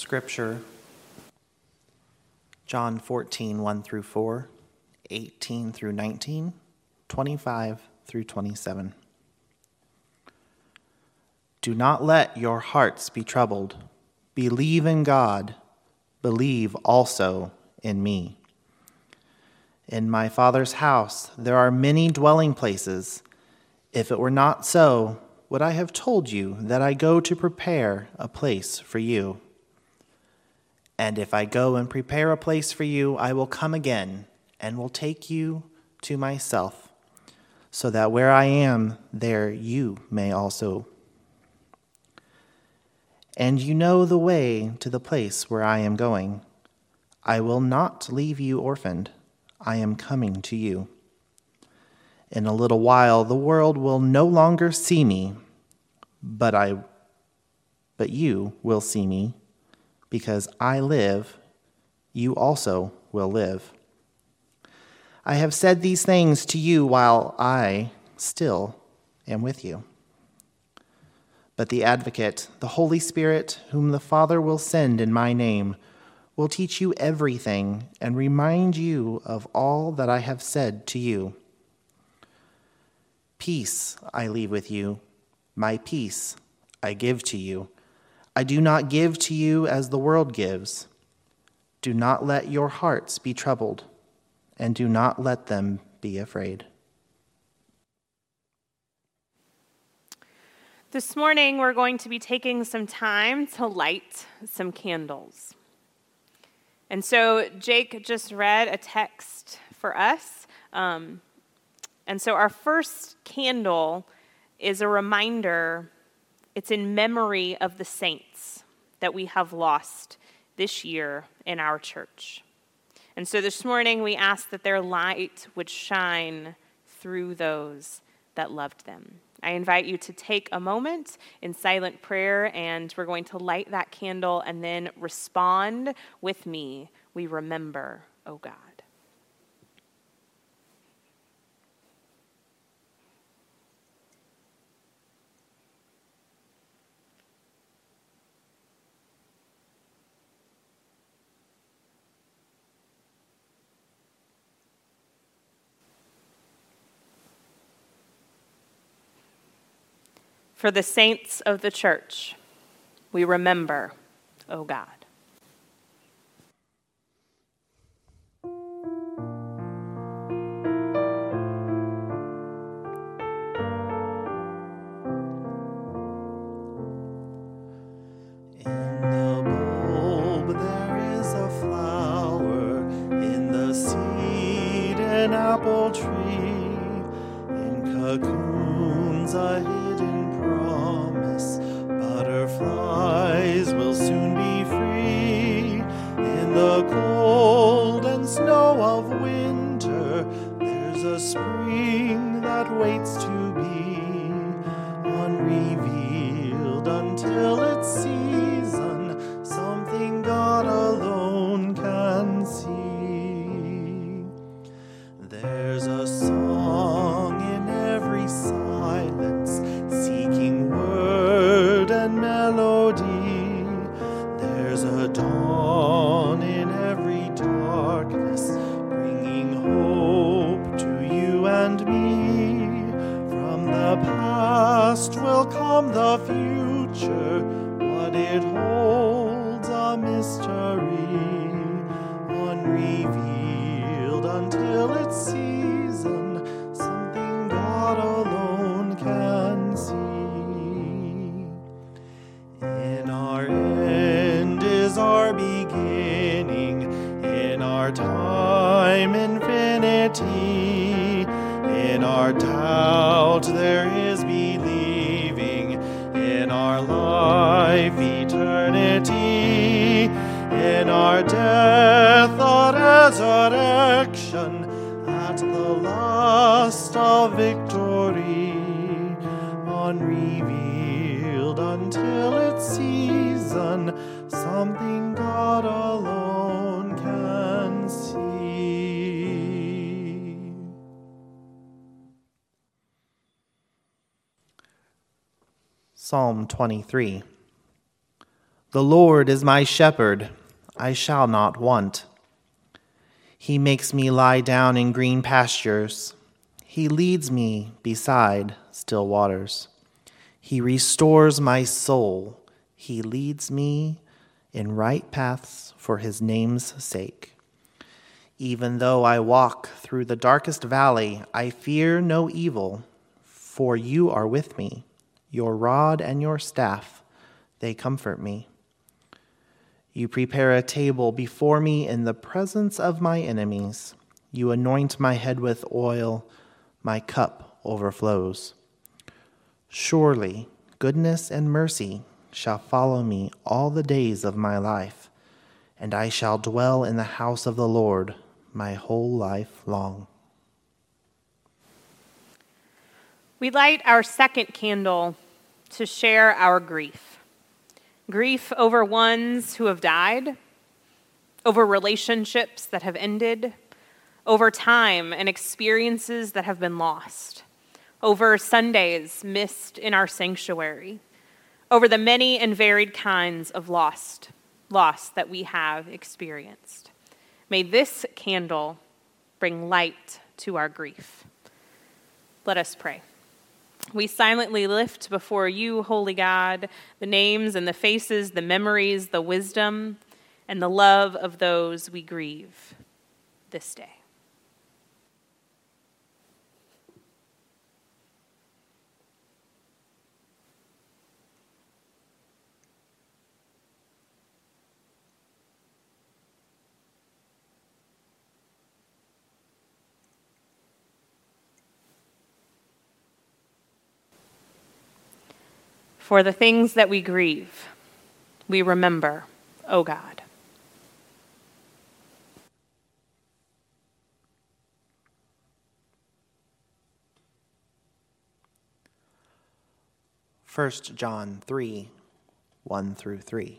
Scripture, John 14, 1 through 4, 18 through 19, 25 through 27. Do not let your hearts be troubled. Believe in God. Believe also in me. In my Father's house there are many dwelling places. If it were not so, would I have told you that I go to prepare a place for you? And if I go and prepare a place for you, I will come again and will take you to myself, so that where I am, there you may also. And you know the way to the place where I am going. I will not leave you orphaned. I am coming to you. In a little while, the world will no longer see me, but you will see me. Because I live, you also will live. I have said these things to you while I still am with you. But the Advocate, the Holy Spirit, whom the Father will send in my name, will teach you everything and remind you of all that I have said to you. Peace I leave with you, my peace I give to you. I do not give to you as the world gives. Do not let your hearts be troubled, and do not let them be afraid. This morning, we're going to be taking some time to light some candles. And so Jake just read a text for us. And so our first candle is a reminder. It's in memory of the saints that we have lost this year in our church. And so this morning we ask that their light would shine through those that loved them. I invite you to take a moment in silent prayer, and we're going to light that candle and then respond with me. We remember, O God. For the saints of the church, we remember, O God. In the bulb there is a flower, in the seed an apple tree, in cocoons a hidden promise, butterflies will soon be free. In the cold and snow of winter, there's a spring that waits to be unrevealed until its season, something God alone can see. There's a song in every silence, seeking word and melody. There's a dawn in every darkness, bringing hope to you and me. From the past will come the future, what it holds a mystery, unrevealed until its season, something God alone can see. In our end is our beginning, in our time infinity. In our doubt there is believing, in our life eternity. In our death a resurrection, at the last a victory, unrevealed until its season, something God alone can see. Psalm 23. The Lord is my shepherd, I shall not want. He makes me lie down in green pastures. He leads me beside still waters. He restores my soul. He leads me in right paths for his name's sake. Even though I walk through the darkest valley, I fear no evil, for you are with me. Your rod and your staff, they comfort me. You prepare a table before me in the presence of my enemies. You anoint my head with oil, my cup overflows. Surely goodness and mercy shall follow me all the days of my life, and I shall dwell in the house of the Lord my whole life long. We light our second candle to share our grief. Grief over ones who have died, over relationships that have ended, over time and experiences that have been lost, over Sundays missed in our sanctuary, over the many and varied kinds of loss that we have experienced. May this candle bring light to our grief. Let us pray. We silently lift before you, holy God, the names and the faces, the memories, the wisdom, and the love of those we grieve this day. For the things that we grieve, we remember, O God. First John 3, 1 through 3.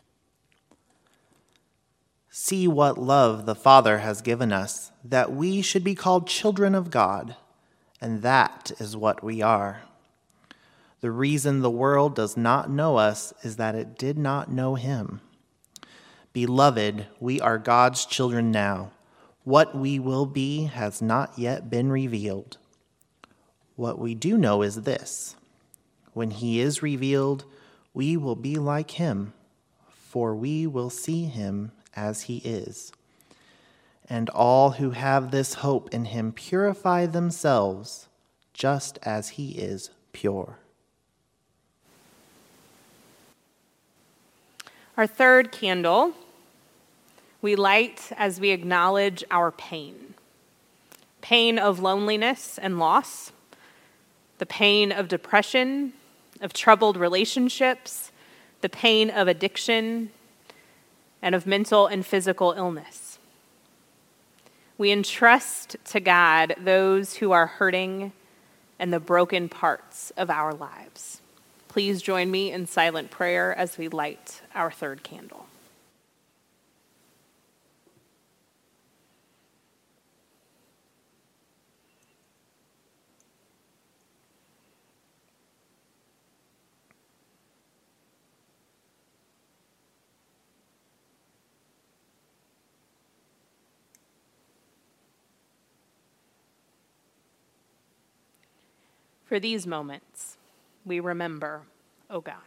See what love the Father has given us, that we should be called children of God, and that is what we are. The reason the world does not know us is that it did not know him. Beloved, we are God's children now. What we will be has not yet been revealed. What we do know is this: when he is revealed, we will be like him, for we will see him as he is. And all who have this hope in him purify themselves, just as he is pure. Our third candle we light as we acknowledge our pain. Pain of loneliness and loss, the pain of depression, of troubled relationships, the pain of addiction, and of mental and physical illness. We entrust to God those who are hurting and the broken parts of our lives. Please join me in silent prayer as we light our third candle. For these moments, we remember, O God.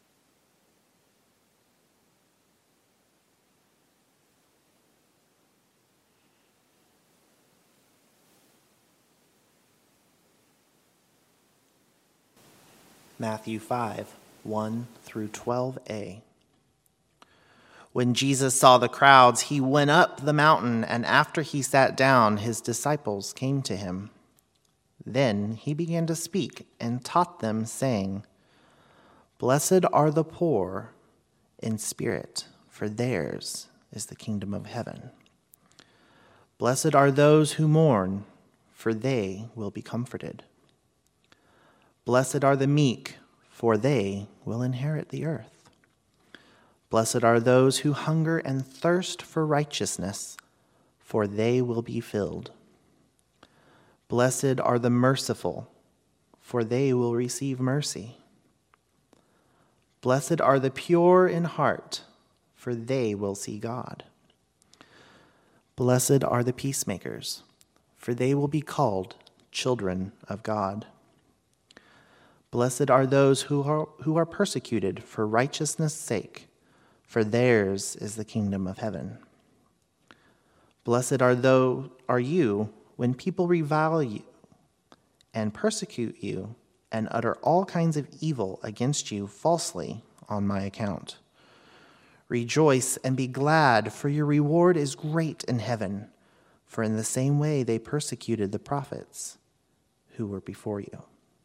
Matthew 5, 1 through 12a. When Jesus saw the crowds, he went up the mountain, and after he sat down, his disciples came to him. Then he began to speak and taught them, saying, Blessed are the poor in spirit, for theirs is the kingdom of heaven. Blessed are those who mourn, for they will be comforted. Blessed are the meek, for they will inherit the earth. Blessed are those who hunger and thirst for righteousness, for they will be filled. Blessed are the merciful, for they will receive mercy. Blessed are the pure in heart, for they will see God. Blessed are the peacemakers, for they will be called children of God. Blessed are those who are persecuted for righteousness' sake, for theirs is the kingdom of heaven. Blessed are you when people revile you and persecute you and utter all kinds of evil against you falsely on my account. Rejoice and be glad, for your reward is great in heaven, for in the same way they persecuted the prophets who were before you.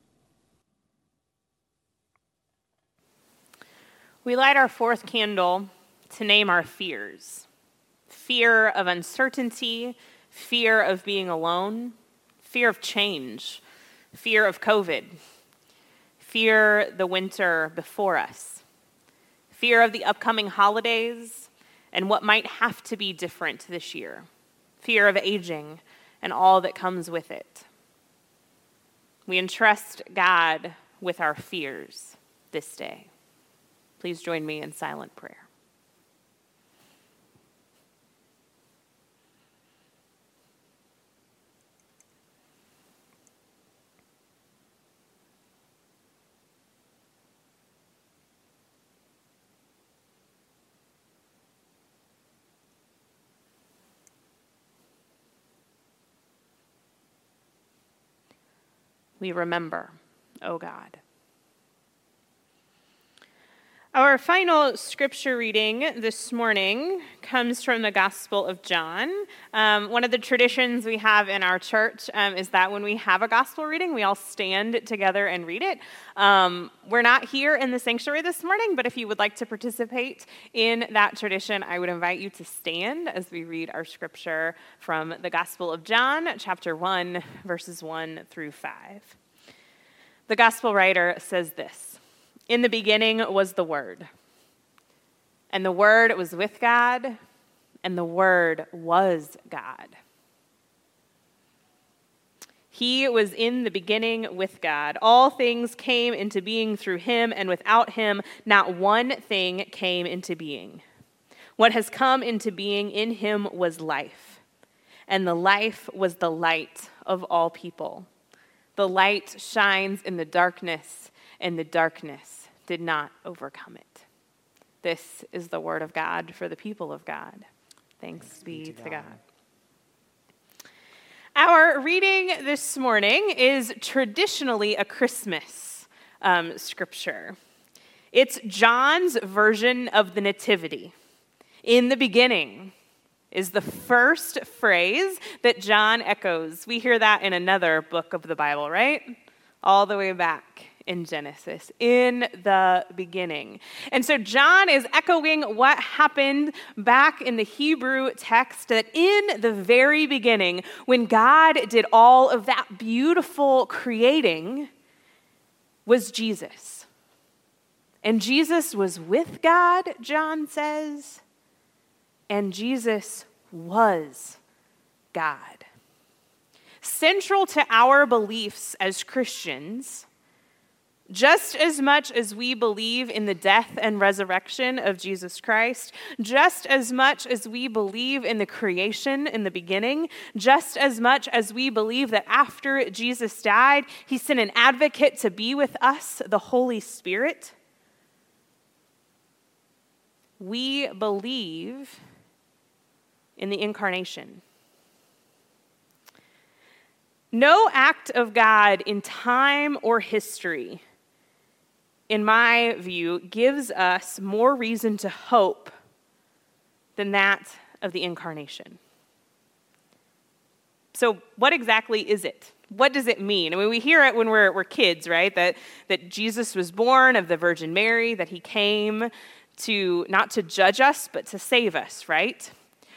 We light our fourth candle to name our fears. Fear of uncertainty, fear of being alone, fear of change, fear of COVID, fear the winter before us, fear of the upcoming holidays and what might have to be different this year, fear of aging and all that comes with it. We entrust God with our fears this day. Please join me in silent prayer. We remember, O God. Our final scripture reading this morning comes from the Gospel of John. One of the traditions we have in our church is that when we have a gospel reading, we all stand together and read it. We're not here in the sanctuary this morning, but if you would like to participate in that tradition, I would invite you to stand as we read our scripture from the Gospel of John, chapter 1, verses 1 through 5. The gospel writer says this: "In the beginning was the Word, and the Word was with God, and the Word was God. He was in the beginning with God. All things came into being through him, and without him, not one thing came into being. What has come into being in him was life, and the life was the light of all people. The light shines in the darkness, and the darkness did not overcome it." This is the word of God for the people of God. Thanks be to God. Our reading this morning is traditionally a Christmas scripture. It's John's version of the Nativity. In the beginning is the first phrase that John echoes. We hear that in another book of the Bible, right? All the way back in Genesis, in the beginning. And so John is echoing what happened back in the Hebrew text, that in the very beginning, when God did all of that beautiful creating, was Jesus. And Jesus was with God, John says, and Jesus was God. Central to our beliefs as Christians, just as much as we believe in the death and resurrection of Jesus Christ, just as much as we believe in the creation in the beginning, just as much as we believe that after Jesus died, he sent an advocate to be with us, the Holy Spirit, we believe in the incarnation. No act of God in time or history, in my view, gives us more reason to hope than that of the incarnation. So what exactly is it? What does it mean? I mean, we hear it when we're kids, right? That Jesus was born of the Virgin Mary, that he came to not to judge us, but to save us, right?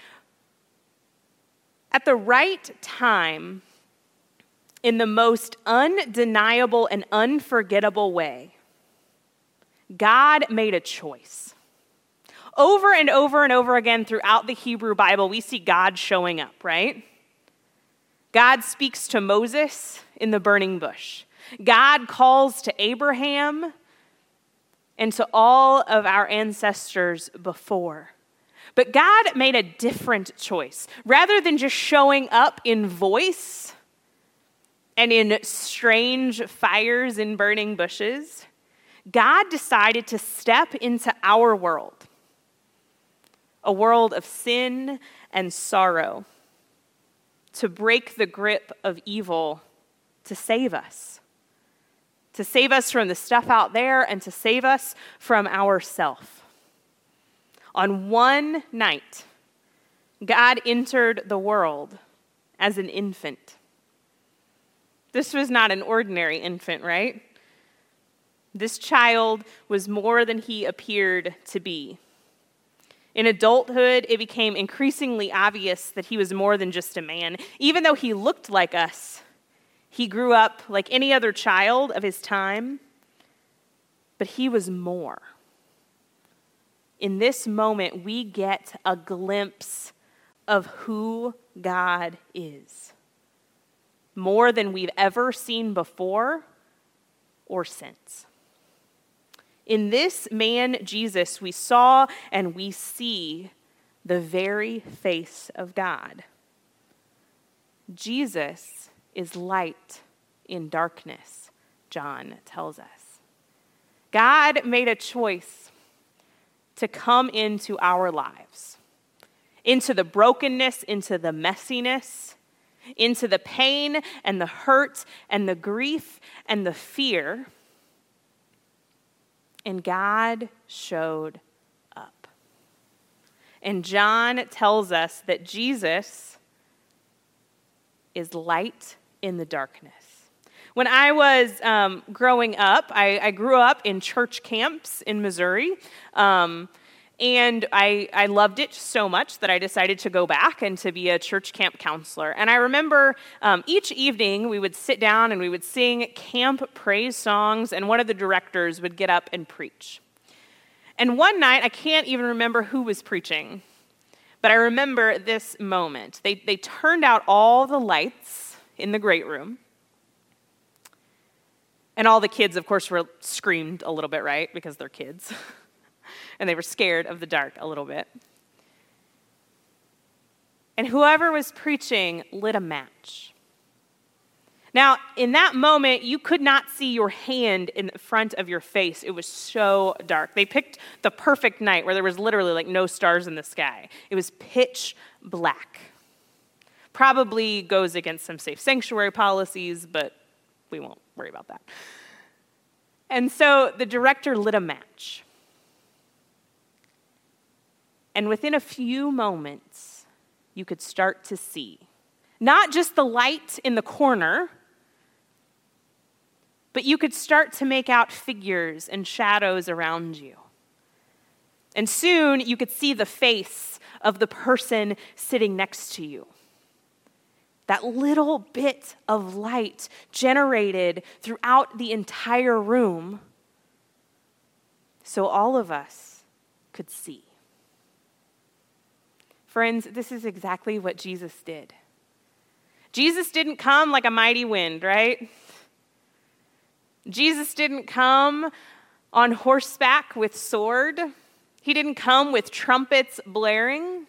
At the right time, in the most undeniable and unforgettable way, God made a choice. Over and over and over again throughout the Hebrew Bible, we see God showing up, right? God speaks to Moses in the burning bush. God calls to Abraham and to all of our ancestors before. But God made a different choice. Rather than just showing up in voice and in strange fires and burning bushes, God decided to step into our world, a world of sin and sorrow, to break the grip of evil, to save us from the stuff out there and to save us from ourself. On one night, God entered the world as an infant. This was not an ordinary infant, right? This child was more than he appeared to be. In adulthood, it became increasingly obvious that he was more than just a man. Even though he looked like us, he grew up like any other child of his time, but he was more. In this moment, we get a glimpse of who God is, more than we've ever seen before or since. In this man, Jesus, we saw and we see the very face of God. Jesus is light in darkness, John tells us. God made a choice to come into our lives, into the brokenness, into the messiness, into the pain and the hurt and the grief and the fear. And God showed up. And John tells us that Jesus is light in the darkness. When I was growing up, I grew up in church camps in Missouri. And I loved it so much that I decided to go back and to be a church camp counselor. And I remember each evening we would sit down and we would sing camp praise songs, and one of the directors would get up and preach. And one night, I can't even remember who was preaching, but I remember this moment. They turned out all the lights in the great room. And all the kids, of course, screamed a little bit, right? Because they're kids. And they were scared of the dark a little bit. And whoever was preaching lit a match. Now, in that moment, you could not see your hand in front of your face. It was so dark. They picked the perfect night where there was literally like no stars in the sky. It was pitch black. Probably goes against some safe sanctuary policies, but we won't worry about that. And so the director lit a match. And within a few moments, you could start to see not just the light in the corner, but you could start to make out figures and shadows around you. And soon you could see the face of the person sitting next to you. That little bit of light generated throughout the entire room so all of us could see. Friends, this is exactly what Jesus did. Jesus didn't come like a mighty wind, right? Jesus didn't come on horseback with sword. He didn't come with trumpets blaring.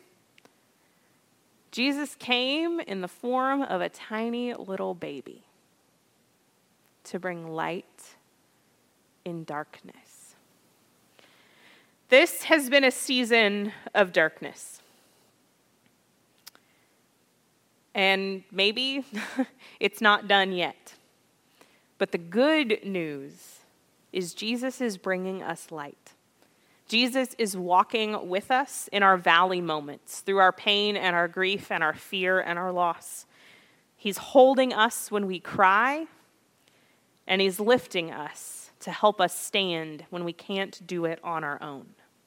Jesus came in the form of a tiny little baby to bring light in darkness. This has been a season of darkness. And maybe it's not done yet. But the good news is Jesus is bringing us light. Jesus is walking with us in our valley moments, through our pain and our grief and our fear and our loss. He's holding us when we cry, and he's lifting us to help us stand when we can't do it on our own.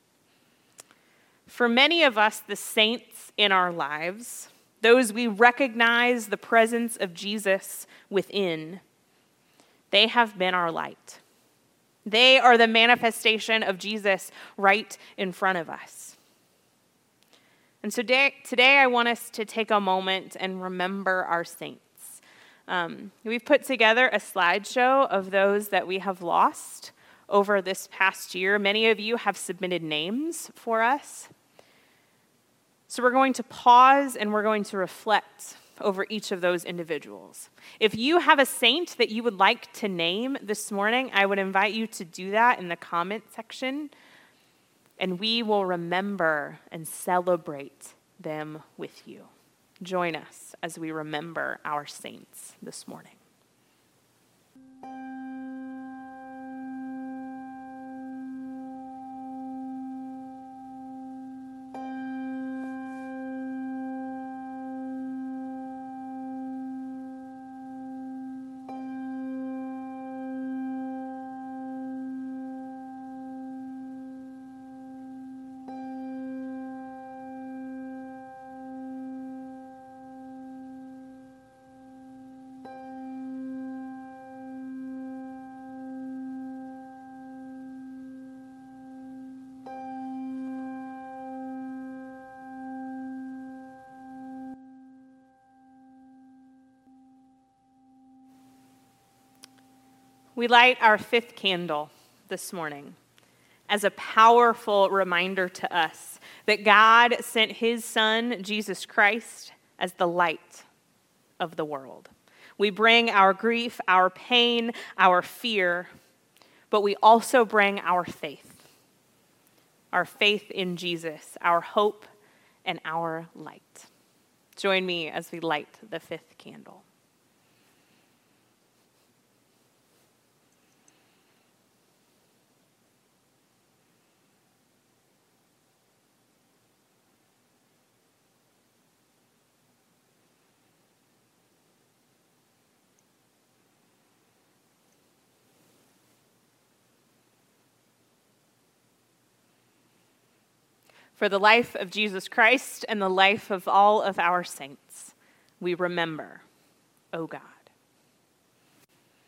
For many of us, the saints in our lives, those we recognize the presence of Jesus within, they have been our light. They are the manifestation of Jesus right in front of us. And so today I want us to take a moment and remember our saints. We've put together a slideshow of those that we have lost over this past year. Many of you have submitted names for us. So we're going to pause and we're going to reflect over each of those individuals. If you have a saint that you would like to name this morning, I would invite you to do that in the comment section, and we will remember and celebrate them with you. Join us as we remember our saints this morning. We light our fifth candle this morning as a powerful reminder to us that God sent his Son, Jesus Christ, as the light of the world. We bring our grief, our pain, our fear, but we also bring our faith in Jesus, our hope, and our light. Join me as we light the fifth candle. For the life of Jesus Christ and the life of all of our saints, we remember, O God.